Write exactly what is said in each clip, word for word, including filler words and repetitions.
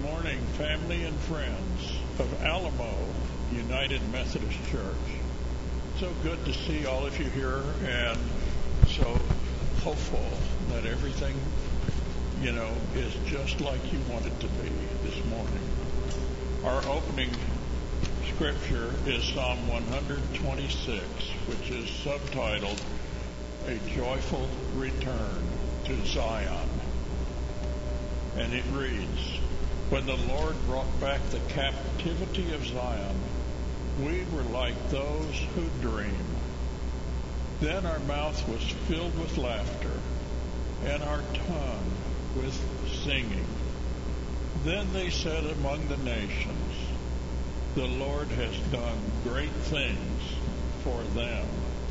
morning, family and friends of Alamo United Methodist Church. So good to see all of you here, and so hopeful that everything, you know, is just like you want it to be this morning. Our opening scripture is Psalm one twenty-six, which is subtitled, A Joyful Return to Zion. And it reads, When the Lord brought back the captivity of Zion, we were like those who dream. Then our mouth was filled with laughter, and our tongue with singing. Then they said among the nations, The Lord has done great things for them.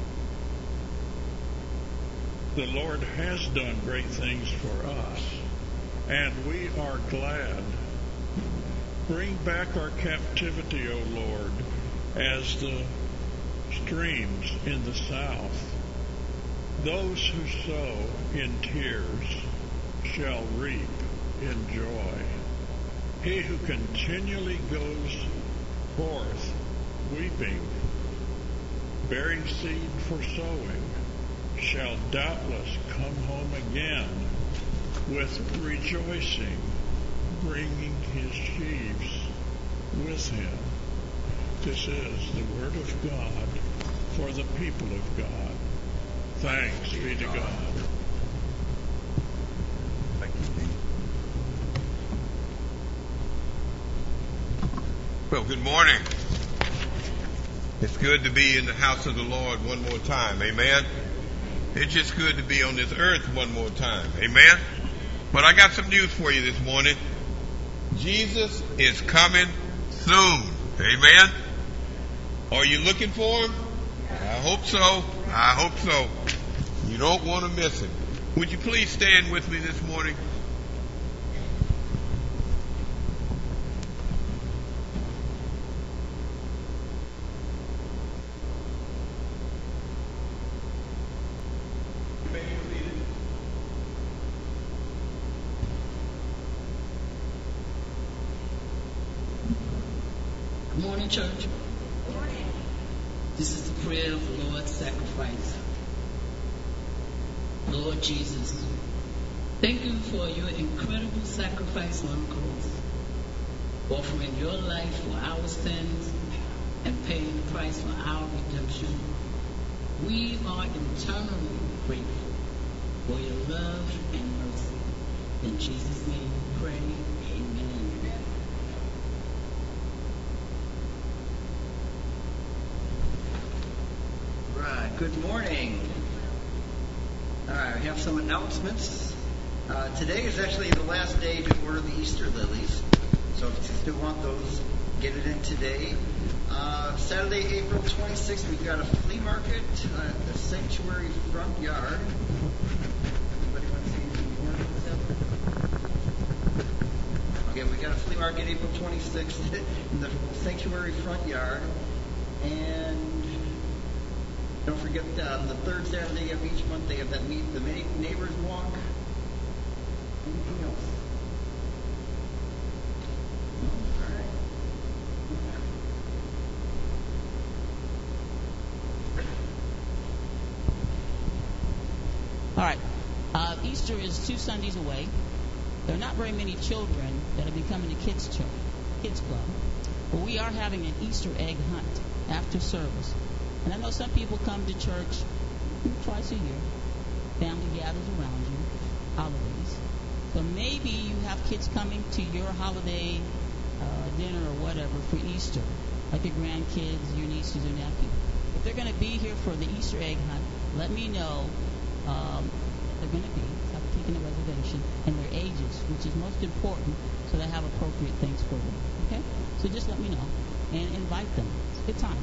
The Lord has done great things for us, and we are glad. Bring back our captivity, O Lord, as the streams in the south. Those who sow in tears shall reap in joy. He who continually goes forth weeping, bearing seed for sowing, shall doubtless come home again with rejoicing, bringing his sheaves with him. This is the word of God for the people of God. Thanks be to God. Thank you, Dean. Well, good morning. It's good to be in the house of the Lord one more time. Amen. It's just good to be on this earth one more time. Amen. But I got some news for you this morning. Jesus is coming soon. Amen. Are you looking for him? I hope so. I hope so. You don't want to miss him. Would you please stand with me this morning? Good morning, church. Good morning. This is the prayer of the Lord's sacrifice. Lord Jesus, thank you for your incredible sacrifice on the cross, offering your life for our sins and paying the price for our redemption. We are eternally grateful for your love and mercy. In Jesus' name we pray. Amen. Right. Good morning. All right, we have some announcements. Uh, today is actually the last day to order the Easter lilies. So if you still want those, get it in today. Uh, Saturday, April twenty-sixth, we've got a flea market uh, at the Sanctuary front yard. Anybody want to see anything more about that? Okay, we got a flea market April twenty-sixth in the Sanctuary front yard. And don't forget, uh, the third Saturday of each month, they have that meet the neighbors walk. Anything else? All right. All right. Uh, Easter is two Sundays away. There are not very many children that have been coming to Kids Church, Kids Club, but we are having an Easter egg hunt after service. And I know some people come to church twice a year. Family gathers around you, holidays. So maybe you have kids coming to your holiday uh, dinner or whatever for Easter, like your grandkids, your nieces or nephews. If they're going to be here for the Easter egg hunt, let me know um, they're going to be. I've taken a reservation, and their ages, which is most important, so they have appropriate things for them. Okay? So just let me know and invite them. It's a good time.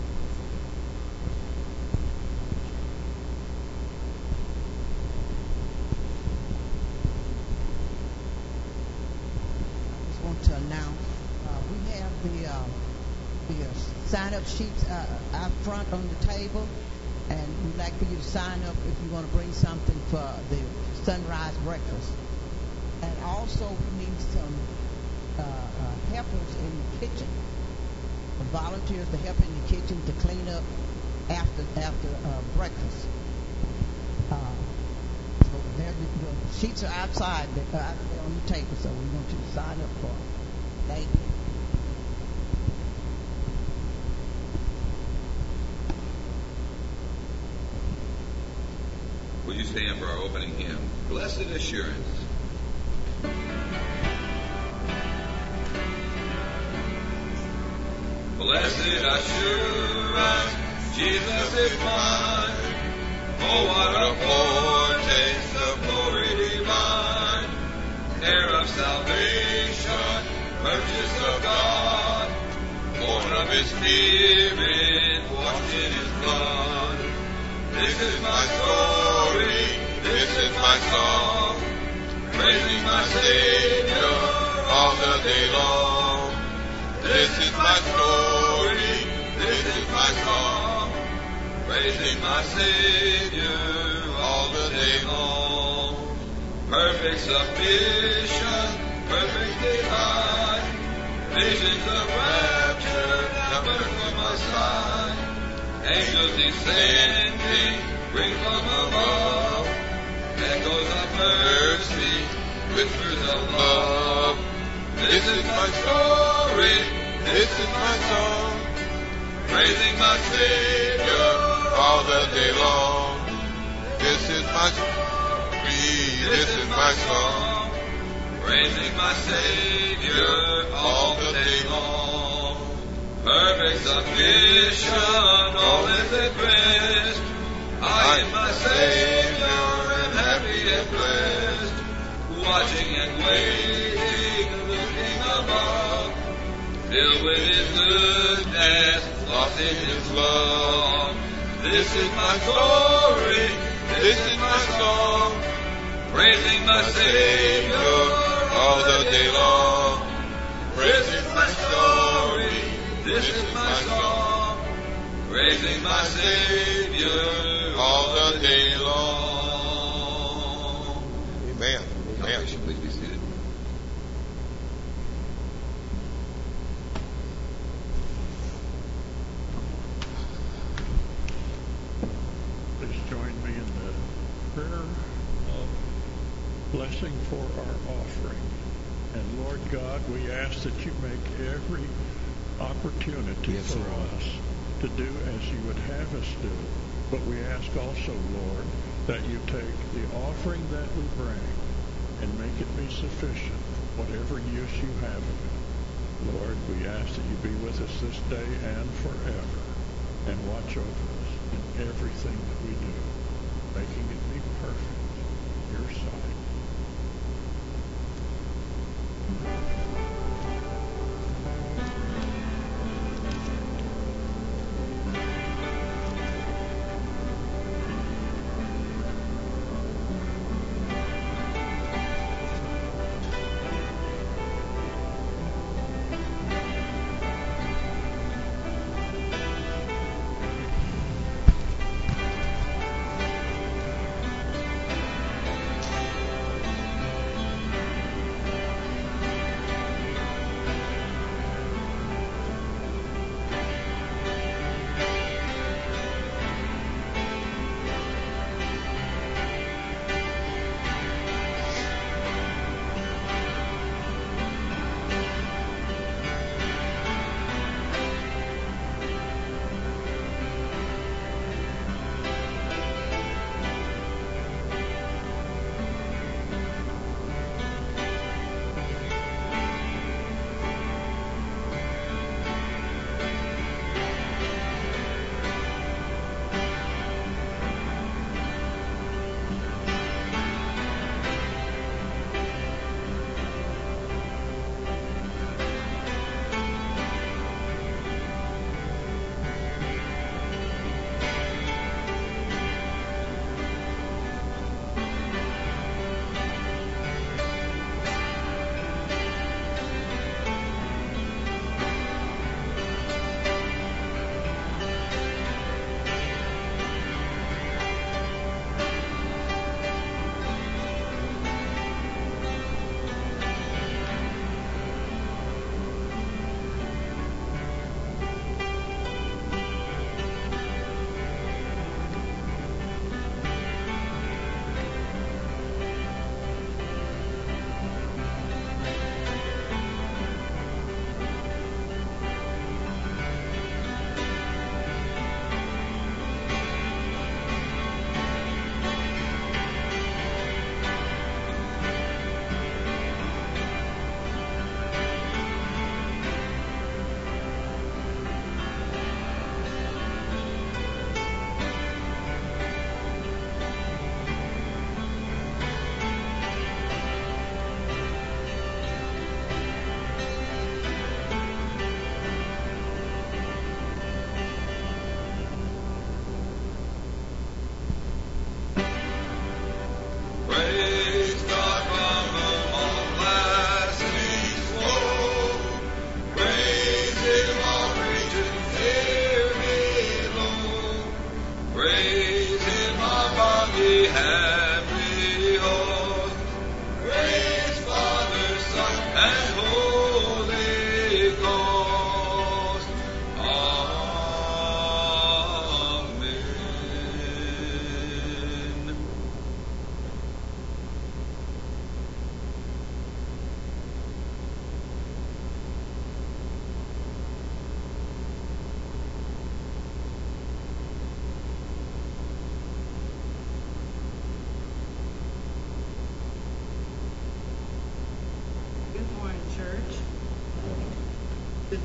To announce, uh, we have the uh, the uh, sign-up sheets uh, out front on the table, and we'd like for you to sign up if you want to bring something for the sunrise breakfast. And also, we need some uh, uh, helpers in the kitchen, volunteers to help in the kitchen to clean up after after uh, breakfast. Uh, so there, the, the sheets are outside, they're out there on the table, so we want you to sign up for it. Thank you. Will you stand for our opening hymn, Blessed Assurance? Blessed assurance, Jesus is mine. Oh, what a foretaste of glory divine. Heir of salvation, purchase of God, born of His Spirit, washed in His blood. This is my story, this is my song, praising my Savior all the day long. This is my story, this is my song, praising my Savior all the day long. Perfect submission, perfect delight, visions of rapture numbered from my side. Angels descending, bring from above, echoes of mercy, whispers of love. This is my story, this is my song, praising my Savior all the day long. This is my story, this is my song, praising my Savior all the day long. Perfect submission, all is at rest. I and my Savior am happy and blessed, watching and waiting, looking above, filled with His goodness, lost in His love. This is my story, this is my song, praising my Savior all the day long. This is my story, this is my song, praising my Savior all the day long. Amen. Amen. Please be seated. Please join me in the prayer of blessing for our offering. And Lord God, we ask that you make every opportunity Yes, for Lord. us to do as you would have us do. But we ask also, Lord, that you take the offering that we bring and make it be sufficient, whatever use you have of it. Lord, we ask that you be with us this day and forever, and watch over us in everything that we do, making it be perfect in your sight.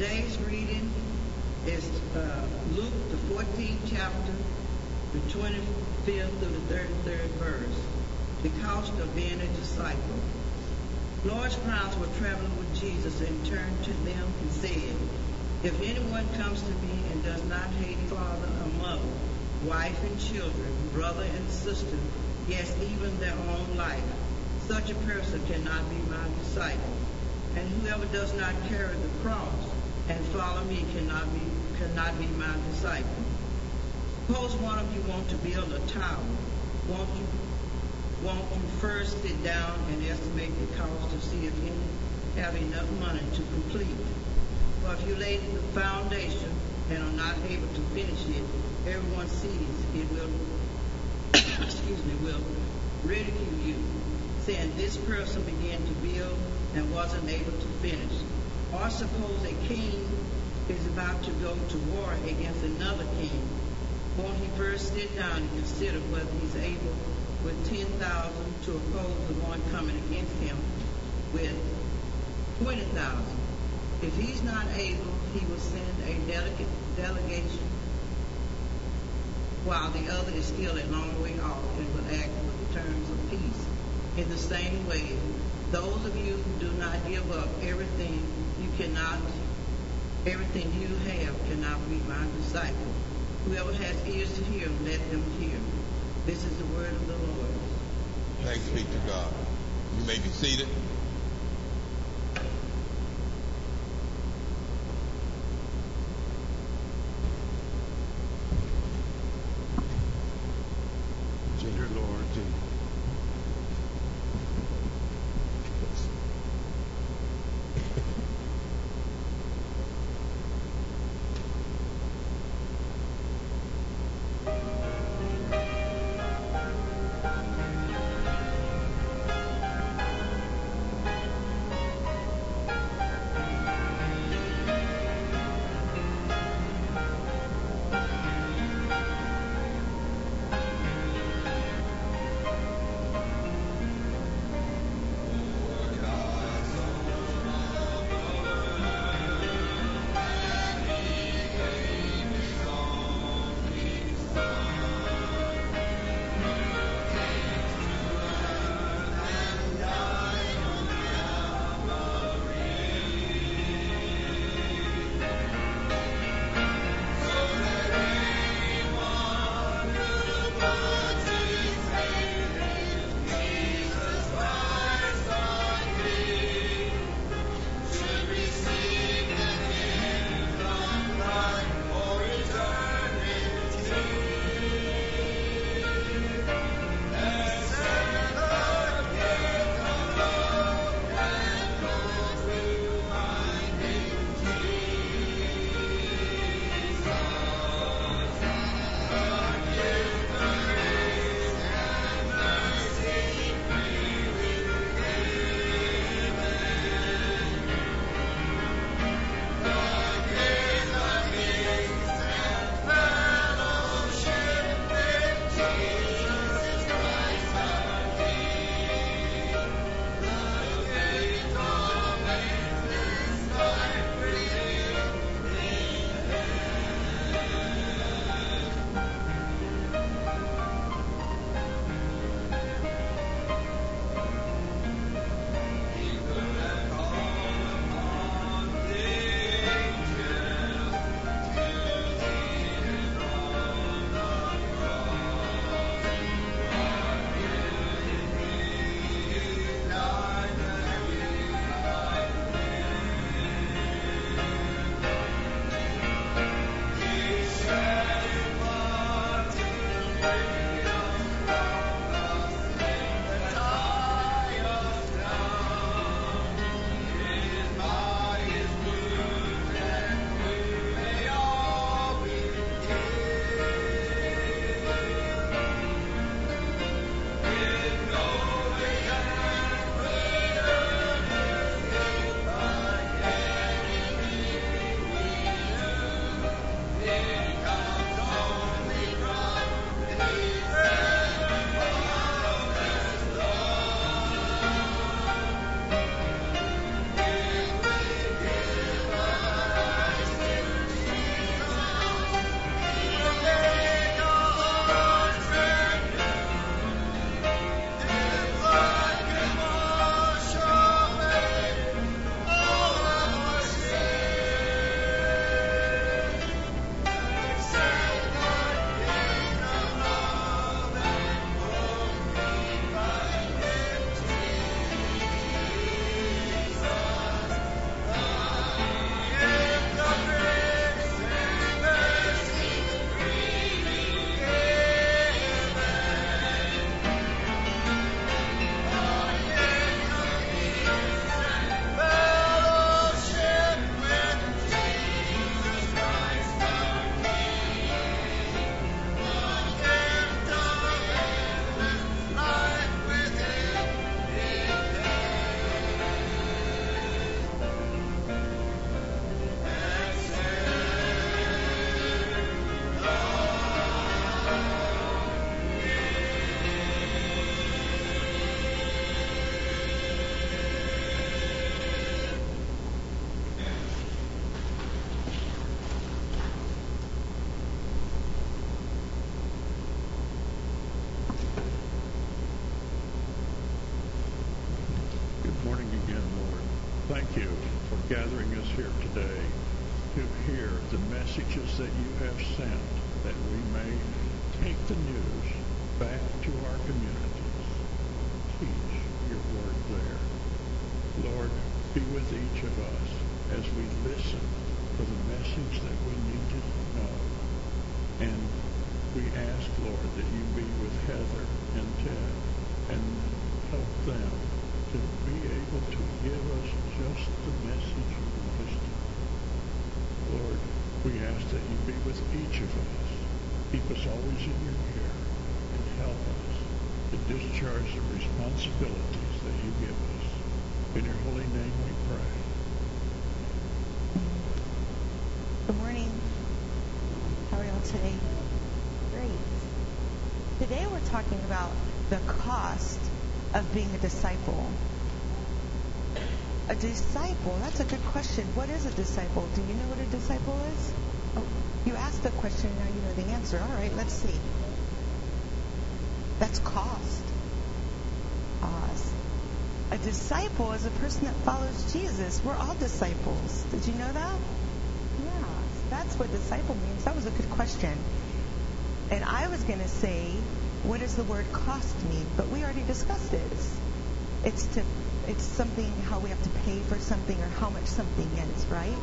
Today's reading is uh, Luke, the fourteenth chapter, the twenty-fifth through the thirty-third verse. The cost of being a disciple. Large crowds were traveling with Jesus and turned to them and said, "If anyone comes to me and does not hate his father or mother, wife and children, brother and sister, yes, even their own life, such a person cannot be my disciple. And whoever does not carry the cross and follow me cannot be cannot be my disciple." Suppose one of you want to build a tower. Won't you won't you first sit down and estimate the cost to see if you have enough money to complete it? For if you lay the foundation and are not able to finish it, everyone sees it will excuse me will ridicule you, saying, "This person began to build and wasn't able to finish." Or suppose a king is about to go to war against another king. Won't he first sit down and consider whether he's able with ten thousand to oppose the one coming against him with twenty thousand? If he's not able, he will send a delegate, delegation while the other is still a long way off and will act for the terms of peace. In the same way, those of you who do not give up everything you cannot, everything you have cannot be my disciple. Whoever has ears to hear, let them hear. This is the word of the Lord. Thanks be to God. You may be seated. Dear Lord, dear. It comes only from the gathering us here today to hear the messages that you have sent, that we may take the news back to our communities. Teach your word there. Lord, be with each of us as we listen for the message that we need to know. And we ask, Lord, that you be with Heather and Ted and help them to be able to give us just the message you want us to. Lord, we ask that you be with each of us. Keep us always in your care and help us to discharge the responsibilities that you give us. In your holy name we pray. Good morning. How are y'all today? Great. Today we're talking about the cost of being a disciple. A disciple, that's a good question. What is a disciple? Do you know what a disciple is? Oh, you asked the question, now you know the answer. All right, let's see. That's cost. Uh, a disciple is a person that follows Jesus. We're all disciples. Did you know that? Yeah, that's what disciple means. That was a good question. And I was going to say, what does the word cost mean? But we already discussed it. It's, it's to it's something, how we have to pay for something or how much something is, right?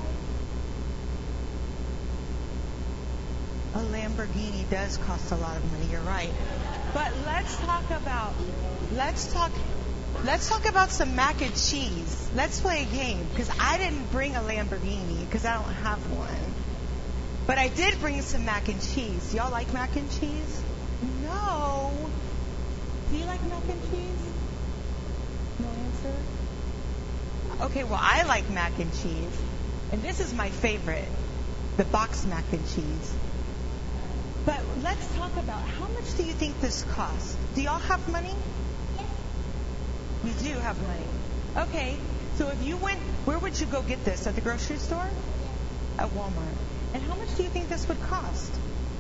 A Lamborghini does cost a lot of money, you're right. But let's talk about let's talk let's talk about some mac and cheese. Let's play a game, because I didn't bring a Lamborghini because I don't have one. But I did bring some mac and cheese. Y'all like mac and cheese? No. Do you like mac and cheese? No answer? Okay, well, I like mac and cheese. And this is my favorite, the box mac and cheese. But let's talk about, how much do you think this costs? Do y'all have money? Yes. You do have money. Okay, so if you went, where would you go get this? At the grocery store? Yes. At Walmart. And how much do you think this would cost?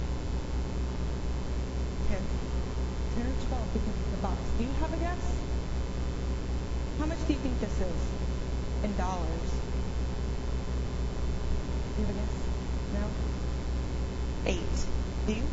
ten. ten or twelve because it's a box. Do you have a guess? How much do you think this is in dollars? Do you have a guess? No? Eight. Do you?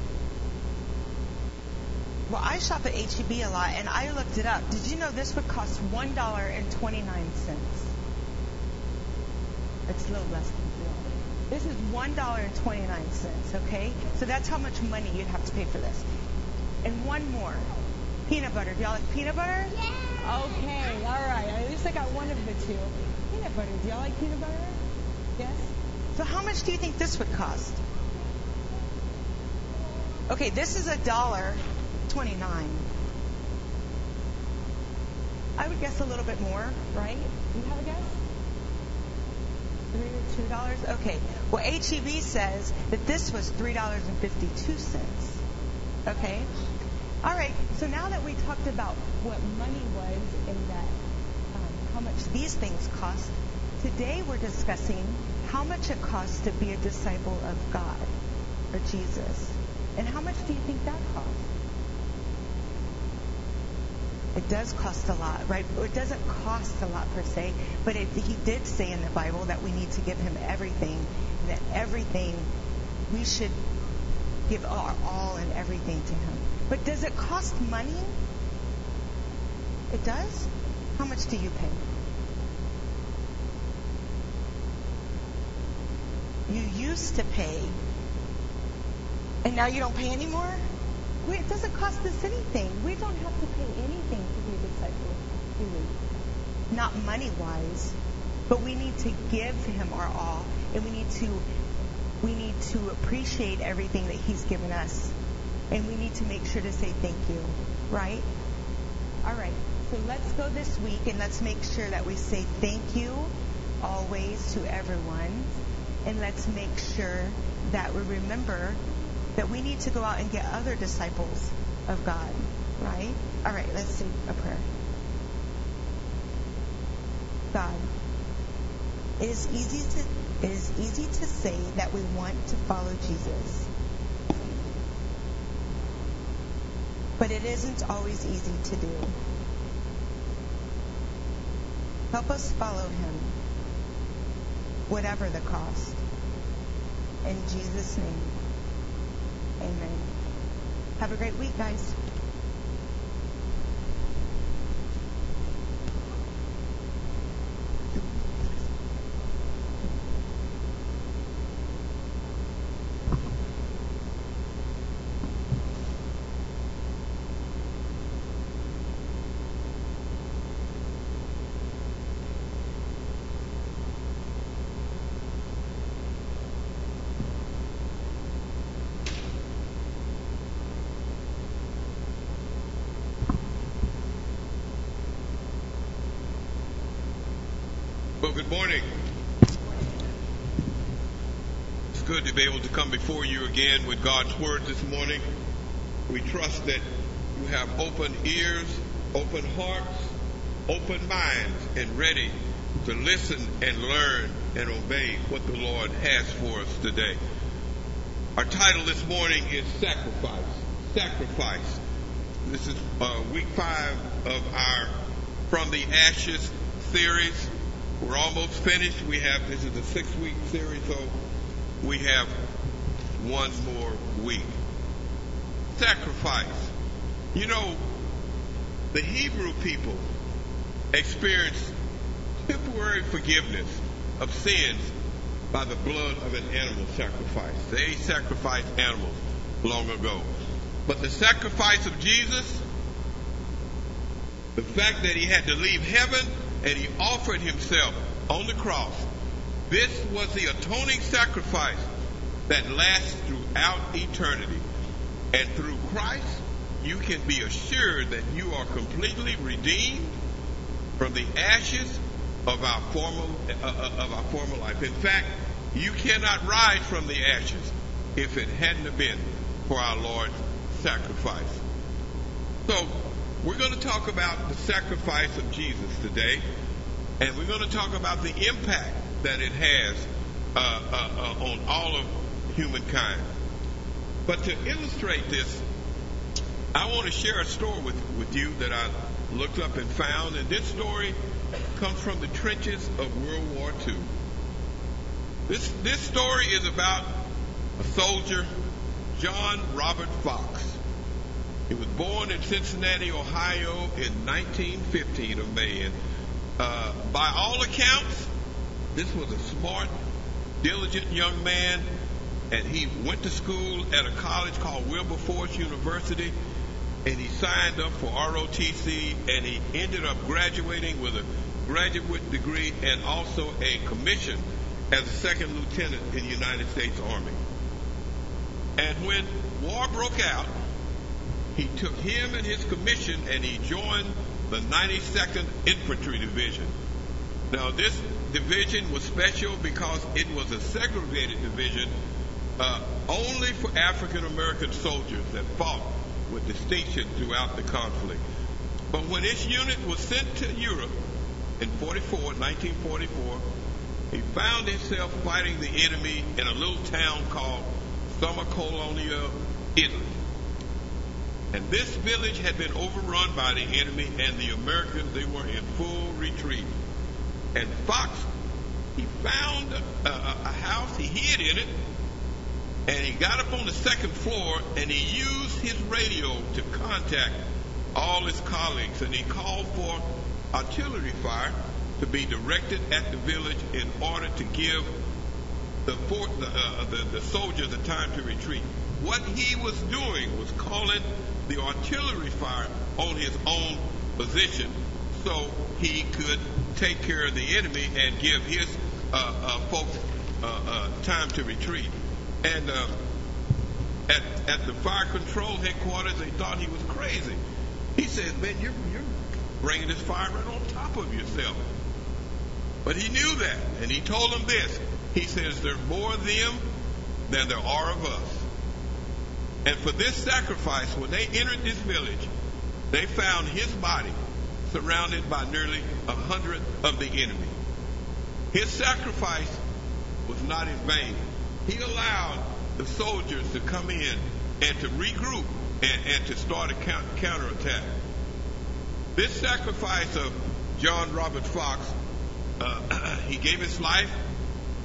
Well, I shop at H E B a lot, and I looked it up. Did you know this would cost one dollar and twenty-nine cents? It's a little less than two dollars. This is one dollar and twenty-nine cents, okay? So that's how much money you'd have to pay for this. And one more. Peanut butter. Do y'all like peanut butter? Yeah. Okay, all right. At least I got one of the two. Peanut butter. Do y'all like peanut butter? Yes? So how much do you think this would cost? Okay, this is a dollar twenty-nine. I would guess a little bit more, right? Do you have a guess? Three or two dollars? Okay. Well, H E B says that this was three dollars and fifty-two cents. Okay. All right, so now that we talked about what money was and that um, how much these things cost, today we're discussing how much it costs to be a disciple of God or Jesus. And how much do you think that costs? It does cost a lot, right? It doesn't cost a lot per se, but it, he did say in the Bible that we need to give him everything, and that everything, we should give our all and everything to him. But does it cost money? It does? How much do you pay? You used to pay, and now you don't pay anymore? Wait, it doesn't cost us anything. We don't have to pay anything to be a disciple, do we? Not money-wise, but we need to give him our all, and we need to we need to appreciate everything that he's given us. And we need to make sure to say thank you, right? All right, so let's go this week and let's make sure that we say thank you always to everyone. And let's make sure that we remember that we need to go out and get other disciples of God, right? All right, let's say a prayer. God, it is easy to it is easy to say that we want to follow Jesus. But it isn't always easy to do. Help us follow him. whatever the cost. In Jesus' name, amen. Have a great week, guys. Good morning. It's good to be able to come before you again with God's Word this morning. We trust that you have open ears, open hearts, open minds, and ready to listen and learn and obey what the Lord has for us today. Our title this morning is Sacrifice. Sacrifice. This is uh, week five of our From the Ashes series. We're almost finished. We have, this is a six-week series, so we have one more week. Sacrifice. You know, the Hebrew people experienced temporary forgiveness of sins by the blood of an animal sacrifice. They sacrificed animals long ago. But the sacrifice of Jesus, the fact that he had to leave heaven and he offered himself on the cross. This was the atoning sacrifice that lasts throughout eternity. And through Christ, you can be assured that you are completely redeemed from the ashes of our former uh, of our former life. In fact, you cannot rise from the ashes if it hadn't have been for our Lord's sacrifice. So, we're going to talk about the sacrifice of Jesus today. And we're going to talk about the impact that it has uh, uh, uh, on all of humankind. But to illustrate this, I want to share a story with, with you that I looked up and found. And this story comes from the trenches of World War Two. This, this story is about a soldier, John Robert Fox. He was born in Cincinnati, Ohio in nineteen fifteen of May. And Uh, by all accounts, this was a smart, diligent young man, and he went to school at a college called Wilberforce University, and he signed up for R O T C, and he ended up graduating with a graduate degree and also a commission as a second lieutenant in the United States Army. And when war broke out, he took him and his commission and he joined the ninety-second Infantry Division. Now, this division was special because it was a segregated division uh, only for African American soldiers that fought with distinction throughout the conflict. But when this unit was sent to Europe in nineteen forty-four, he found himself fighting the enemy in a little town called Summa Colonia, Italy. And this village had been overrun by the enemy, and the Americans, they were in full retreat. And Fox, he found a, a, a house, he hid in it, and he got up on the second floor, and he used his radio to contact all his colleagues, and he called for artillery fire to be directed at the village in order to give the, fort, the, uh, the, the soldiers a time to retreat. What he was doing was calling the artillery fire on his own position so he could take care of the enemy and give his uh, uh, folks uh, uh, time to retreat. And uh, at, at the fire control headquarters, they thought he was crazy. He said, man, you're, you're bringing this fire right on top of yourself. But he knew that, and he told them this. He says, there's more of them than there are of us. And for this sacrifice, when they entered this village, they found his body surrounded by nearly a hundred of the enemy. His sacrifice was not in vain. He allowed the soldiers to come in and to regroup and, and to start a counterattack. This sacrifice of John Robert Fox, uh, he gave his life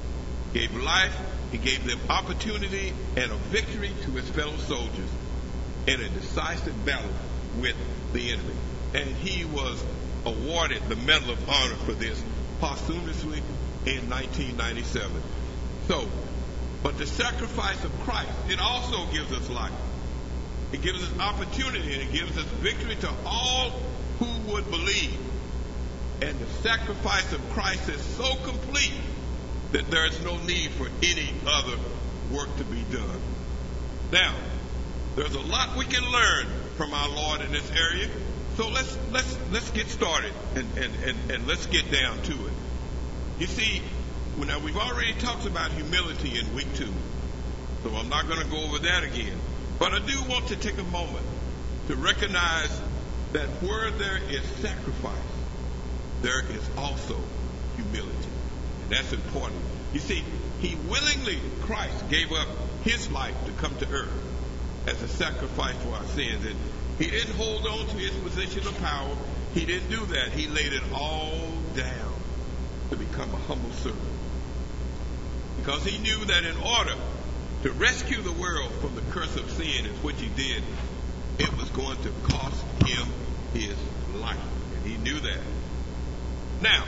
gave life, he gave them opportunity and a victory to his fellow soldiers in a decisive battle with the enemy. And he was awarded the Medal of Honor for this posthumously in nineteen ninety-seven. So, but the sacrifice of Christ, it also gives us life. It gives us opportunity, and it gives us victory to all who would believe. And the sacrifice of Christ is so complete that there is no need for any other work to be done. Now, there's a lot we can learn from our Lord in this area. So let's let's let's get started and, and, and, and let's get down to it. You see, now we've already talked about humility in week two, so I'm not going to go over that again. But I do want to take a moment to recognize that where there is sacrifice, there is also humility. And that's important. You see, he willingly, Christ, gave up his life to come to earth as a sacrifice for our sins. And he didn't hold on to his position of power. He didn't do that. He laid it all down to become a humble servant. Because he knew that in order to rescue the world from the curse of sin, is which he did, it was going to cost him his life. And he knew that. Now,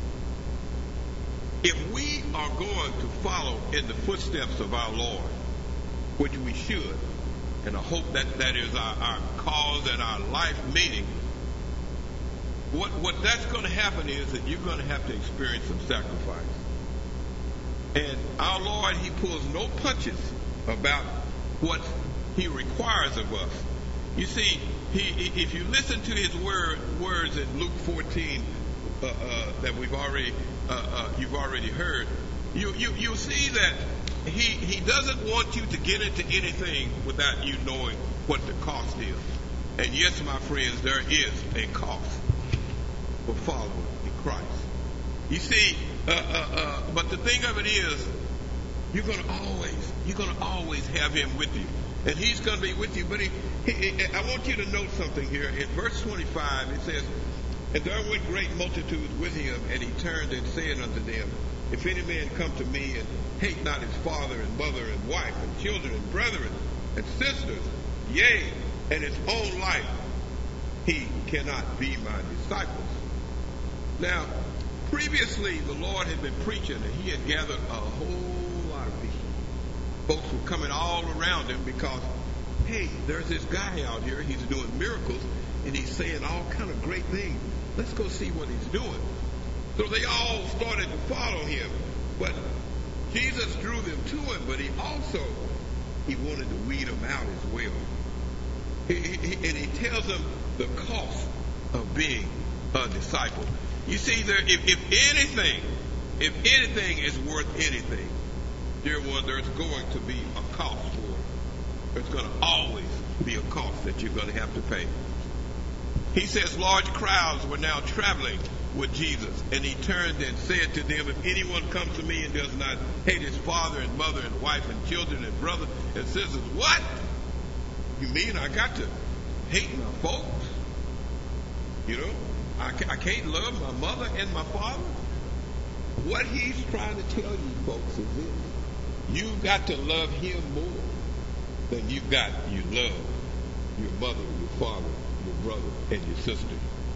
if we are going to follow in the footsteps of our Lord, which we should, and I hope that that is our, our cause and our life meaning, what, what that's going to happen is that you're going to have to experience some sacrifice. And our Lord, he pulls no punches about what he requires of us. You see, he, if you listen to his word, words in Luke fourteen uh, uh, that we've already uh, uh, you've already heard, you you you see that he he doesn't want you to get into anything without you knowing what the cost is. And yes, my friends, there is a cost for following in Christ. You see, uh, uh, uh, but the thing of it is, you're going to always, you're going to always have him with you. And he's going to be with you. But he, he, he, I want you to note something here. In verse twenty-five, it says, "And there went great multitudes with him, and he turned and said unto them, If any man come to me and hate not his father and mother and wife and children and brethren and sisters, yea, and his own life, he cannot be my disciples." Now, previously, the Lord had been preaching, and he had gathered a whole lot of people. Folks were coming all around him because, hey, there's this guy out here. He's doing miracles, and he's saying all kind of great things. Let's go see what he's doing. So they all started to follow him. But Jesus drew them to him, but he also, he wanted to weed them out as well. He, he, and he tells them the cost of being a disciple. You see, there, if, if anything, if anything is worth anything, dear one, there's going to be a cost for it. There's going to always be a cost that you're going to have to pay. He says large crowds were now traveling with Jesus, and he turned and said to them, "If anyone comes to me and does not hate his father and mother and wife and children and brother and sisters," what? You mean I got to hate my folks? You know? I can't love my mother and my father? What he's trying to tell you folks is this: you've got to love him more than you've got you love your mother, your father, your brother, and your sister.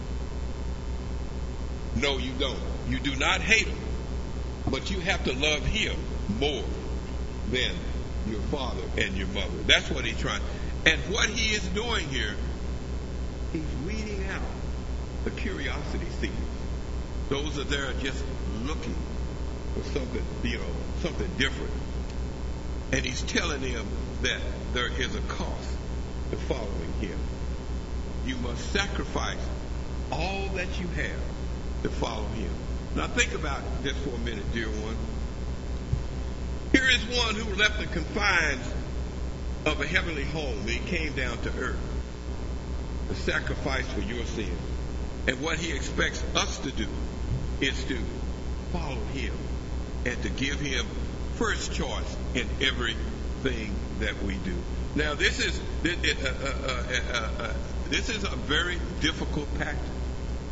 No, you don't. You do not hate him, but you have to love him more than your father and your mother. That's what he's trying. And what he is doing here, he's weeding out the curiosity seekers. Those that are just looking for something, you know, something different. And he's telling them that there is a cost to following him. You must sacrifice all that you have to follow him. Now think about this for a minute, dear one. Here is one who left the confines of a heavenly home and he came down to earth to sacrifice for your sins. And what he expects us to do is to follow him and to give him first choice in everything that we do. Now, this is uh, uh, uh, uh, this is a very difficult practice,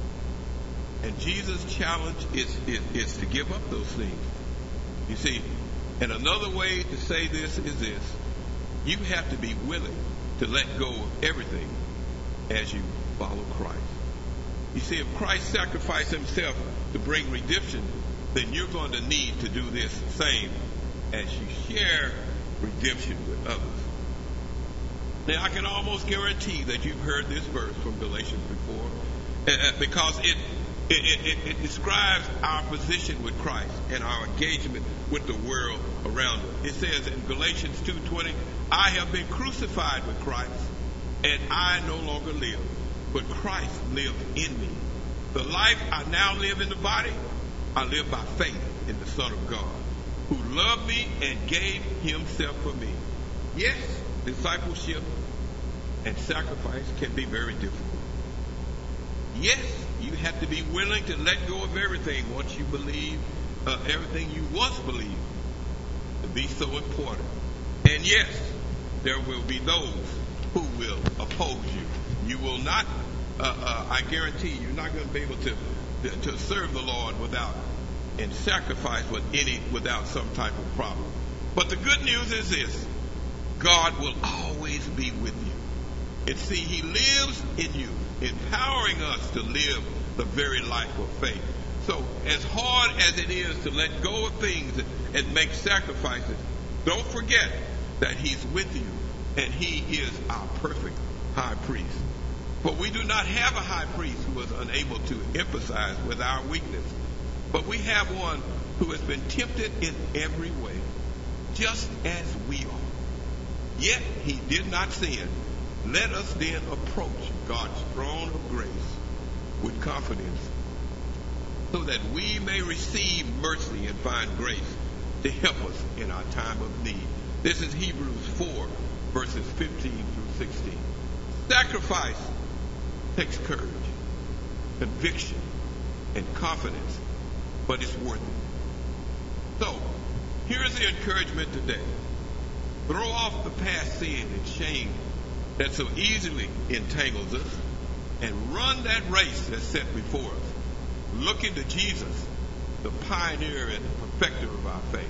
and Jesus' challenge is, is is to give up those things. You see, And another way to say this is this. You have to be willing to let go of everything as you follow Christ. You see, if Christ sacrificed himself to bring redemption, then you're going to need to do this same as you share redemption with others. Now, I can almost guarantee that you've heard this verse from Galatians before, uh, because it it, it it describes our position with Christ and our engagement with the world around us. It says in Galatians two twenty, I have been crucified with Christ, and I no longer live, but Christ lives in me. The life I now live in the body, I live by faith in the Son of God, who loved me and gave himself for me. Yes, discipleship and sacrifice can be very difficult. Yes, you have to be willing to let go of everything once you believe uh, everything you once believed to be so important. And yes, there will be those who will oppose you. You will not, uh, uh, I guarantee you, you're not going to be able to, to to serve the Lord without and sacrifice with any without some type of problem. But the good news is this: God will always be with you. And see, he lives in you, empowering us to live the very life of faith. So as hard as it is to let go of things and make sacrifices, don't forget that he's with you and he is our perfect high priest. But we do not have a high priest who is unable to empathize with our weakness. But we have one who has been tempted in every way, just as we are. Yet he did not sin. Let us then approach God's throne of grace with confidence, so that we may receive mercy and find grace to help us in our time of need. This is Hebrews four, verses fifteen through sixteen. Sacrifice takes courage, conviction, and confidence, but it's worth it. So, here's the encouragement today. Throw off the past sin and shame that so easily entangles us, and run that race that's set before us, looking to Jesus, the pioneer and perfecter of our faith,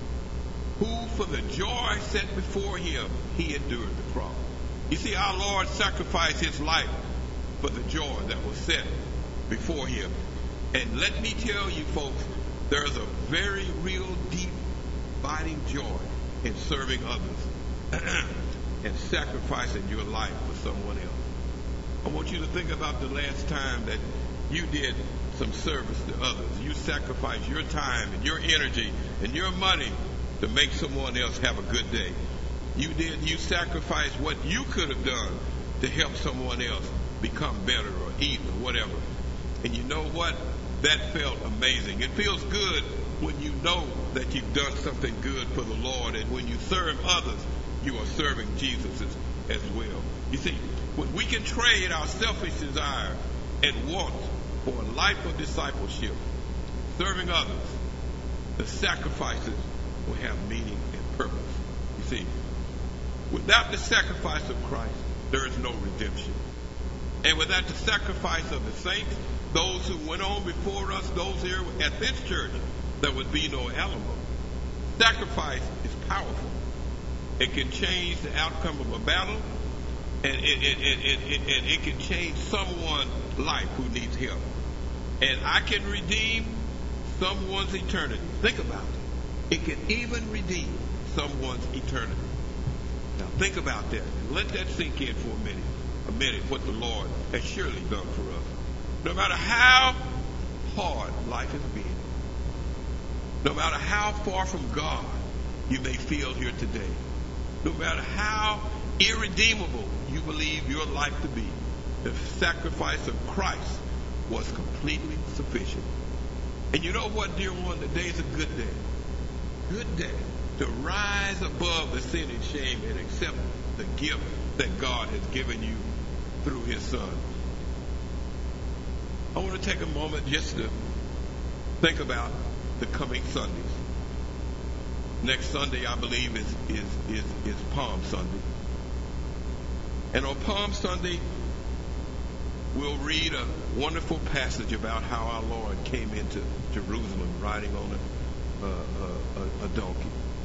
who for the joy set before him, he endured the cross. You see, our Lord sacrificed his life for the joy that was set before him. And let me tell you folks, there's a very real deep abiding joy in serving others and sacrificing your life for someone else. I want you to think about the last time that you did some service to others. You sacrificed your time and your energy and your money to make someone else have a good day. You did, you sacrificed what you could have done to help someone else become better or eat or whatever. And you know what? That felt amazing. It feels good when you know that you've done something good for the Lord, and when you serve others, you are serving Jesus as, as well. You see, when we can trade our selfish desire and want for a life of discipleship, serving others, the sacrifices will have meaning and purpose. You see, without the sacrifice of Christ, there is no redemption. And without the sacrifice of the saints, those who went on before us, those here at this church, there would be no Alamo. Sacrifice is powerful. It can change the outcome of a battle, and it, it, it, it, it, it, it can change someone's life who needs help. And I can redeem someone's eternity. Think about it. It can even redeem someone's eternity. Now think about that. And let that sink in for a minute. A minute, what the Lord has surely done for us. No matter how hard life has been, no matter how far from God you may feel here today, no matter how irredeemable you believe your life to be, the sacrifice of Christ was completely sufficient. And you know what, dear one? Today is a good day. Good day to rise above the sin and shame and accept the gift that God has given you through his Son. I want to take a moment just to think about the coming Sundays. Next Sunday, I believe, is, is, is, is Palm Sunday. And on Palm Sunday, we'll read a wonderful passage about how our Lord came into Jerusalem riding on a, a, a, a donkey.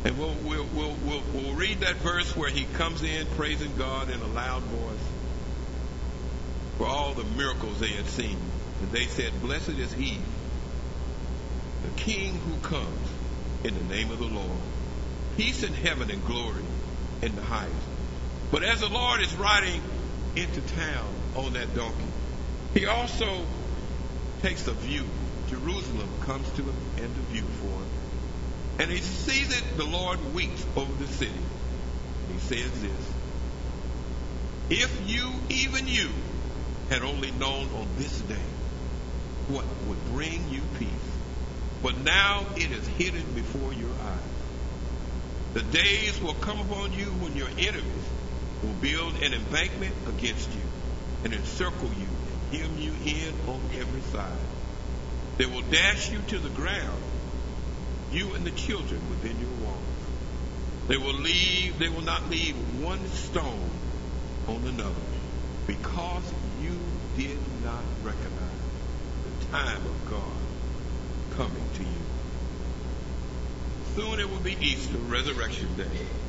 And we'll, we'll, we'll, we'll, we'll read that verse where he comes in praising God in a loud voice for all the miracles they had seen. And they said, "Blessed is he, the King who comes in the name of the Lord. Peace in heaven and glory in the highest." But as the Lord is riding into town on that donkey, he also takes a view. Jerusalem comes to him into view for him. And he sees it, the Lord weeps over the city. He says this: "If you, even you, had only known on this day what would bring you peace, but now it is hidden before your eyes. The days will come upon you when your enemies will build an embankment against you and encircle you and hem you in on every side. They will dash you to the ground, you and the children within your walls. They will leave, they will not leave one stone on another, because you did not recognize the time of God coming to you." Soon it will be Easter, Resurrection Day.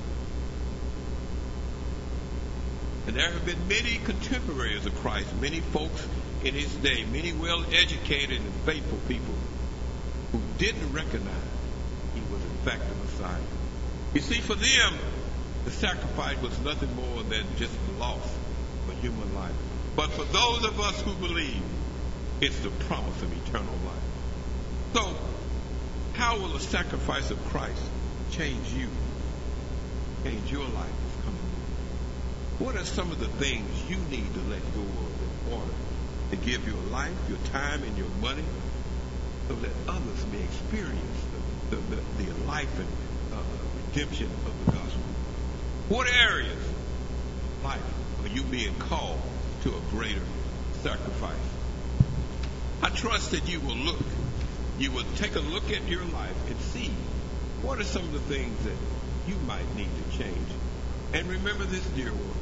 And there have been many contemporaries of Christ, many folks in his day, many well-educated and faithful people who didn't recognize he was in fact the Messiah. You see, for them, the sacrifice was nothing more than just the loss of human life. But for those of us who believe, it's the promise of eternal life. So, how will the sacrifice of Christ change you, change your life this coming year? What are some of the things you need to let go of in order to give your life, your time, and your money so that others may experience the, the, the, the life and uh, redemption of the gospel? What areas of life are you being called to a greater sacrifice? I trust that you will look, you will take a look at your life and see what are some of the things that you might need to change. And remember this, dear one,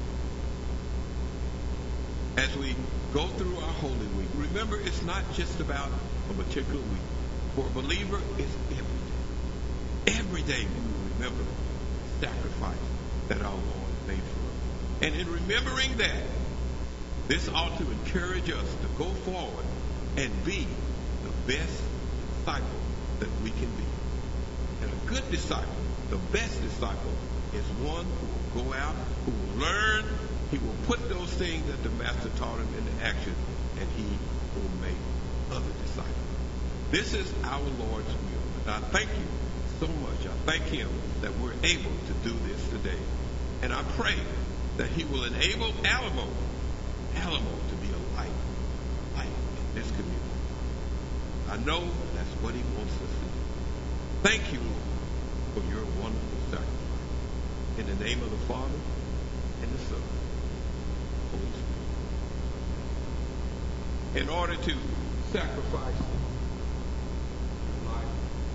as we go through our Holy Week, remember it's not just about a particular week. For a believer, it's every day. Every day we remember the sacrifice that our Lord made for us. And in remembering that, this ought to encourage us to go forward and be the best disciple that we can be. And a good disciple, the best disciple, is one who will go out, who will learn, he will put those things that the Master taught him into action, and he will make other disciples. This is our Lord's will. And I thank you so much. I thank him that we're able to do this today. And I pray that he will enable Alamo, Alamo to be a light, light in this community. I know that's what he wants us to do. Thank you, Lord, for your wonderful sacrifice. In the name of the Father, and the Son, and the Holy Spirit. In order to sacrifice your life,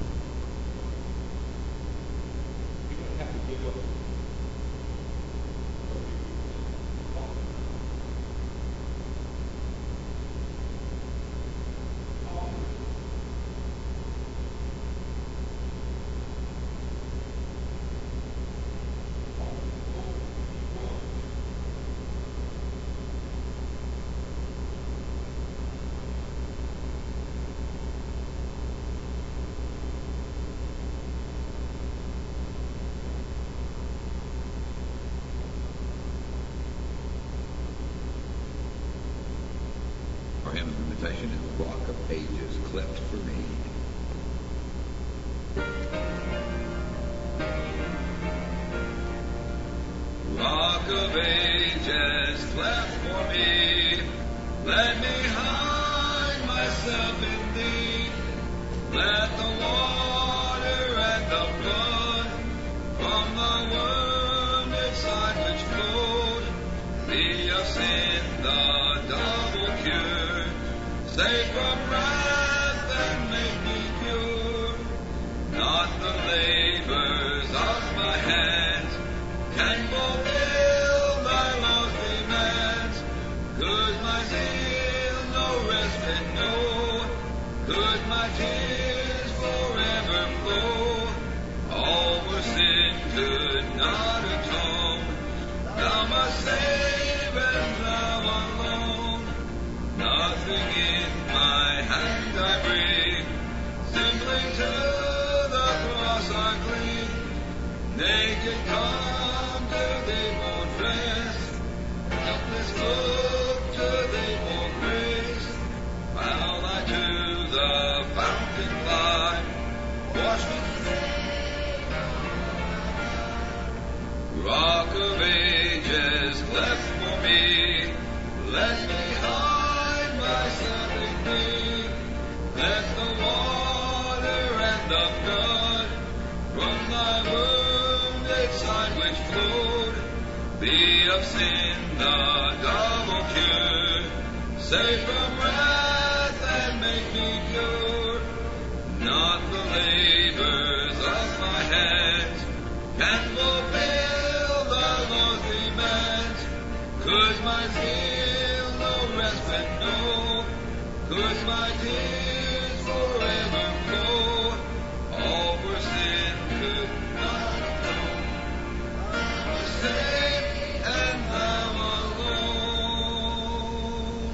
you're going to have to give up. Confession is Rock of Ages, cleft for me. Rock of Ages, cleft for me. Let me hide myself in thee. Let the water and the blood from the wounded side which flowed be of sin the double cure. Save from wrath and make me pure. Not the labors of my hands can fulfill thy law's demands. Could my zeal no respite know? Could my tears forever flow? All were sin. helpless look to thee for grace, while I to the fountain fly. Wash me, Rock of Ages, cleft for me. Let me hide myself in thee. Let the water and the blood from thy wounded side which flowed be of sin the double cure. Save from wrath and make me pure. Not the labors of my hands can fulfill the Lord's demands. Could my zeal no respite know? Could my tears forever flow? All for sin could not atone. Save and thou alone.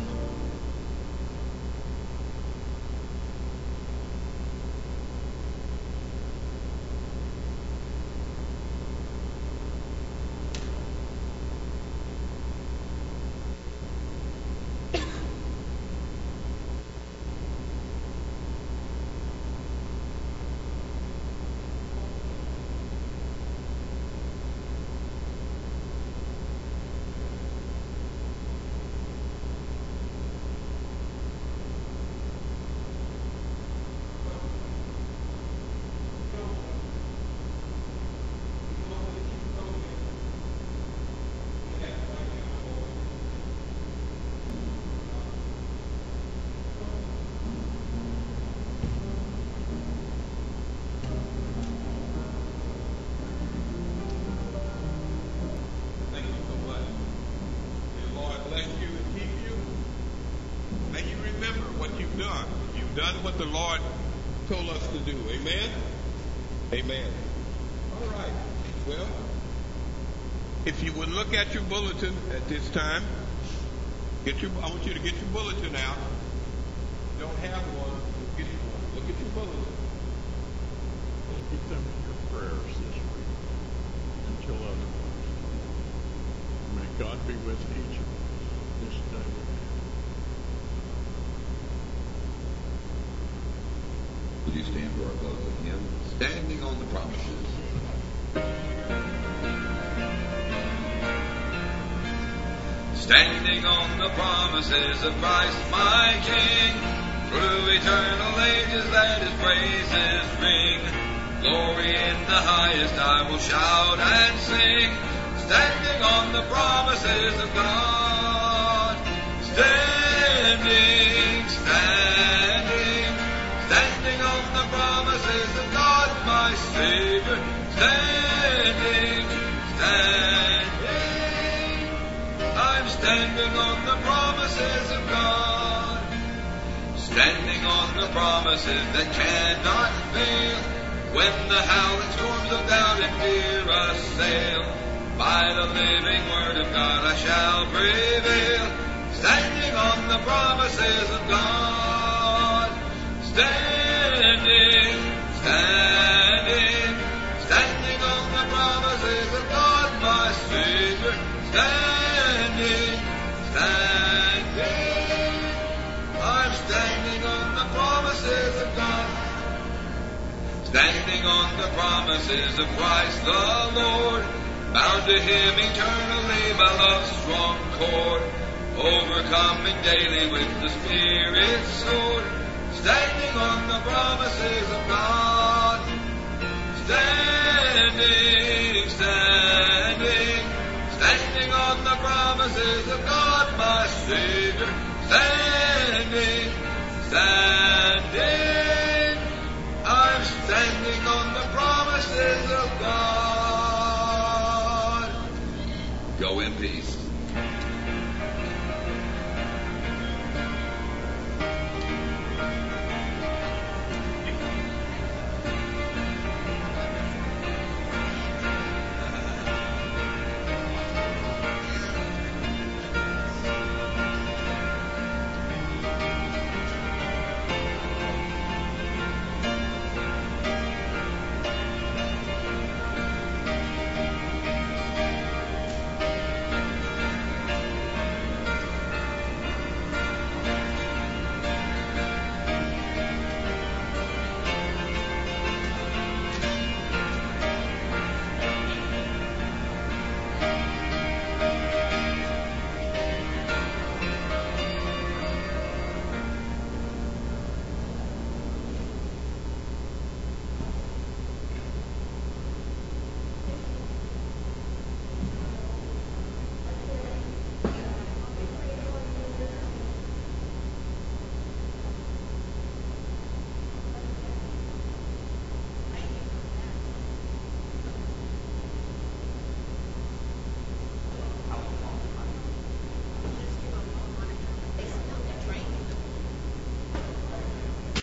Thank you so much. May the Lord bless you and keep you. May you remember what you've done. You've done what the Lord told us to do. Amen? Amen. All right. Well, if you would look at your bulletin at this time, get your. I want you to get your bulletin out. If you don't have one, get one. Look at your bulletin. Keep them in your prayers this week until otherwise. May God be with each of us this day. Would you stand for our closing hymn? Standing on the Promises. Standing on the promises of Christ my King, through eternal ages let his praises ring. Glory in the highest I will shout and sing, standing on the promises of God. Standing, standing, standing on the promises of God my Savior. Standing, standing, I'm standing on the promises of God. Standing on the promises that cannot fail, when the howling storms of doubt and fear assail. By the living word of God I shall prevail, standing on the promises of God. Standing, standing, standing on the promises of God my Savior. Standing, standing, I'm standing on the promises of God. Standing on the promises of Christ the Lord, bound to him eternally by love's strong cord, overcoming daily with the Spirit's sword, standing on the promises of God. Standing, standing, standing on the promises of God my Savior. Standing, standing,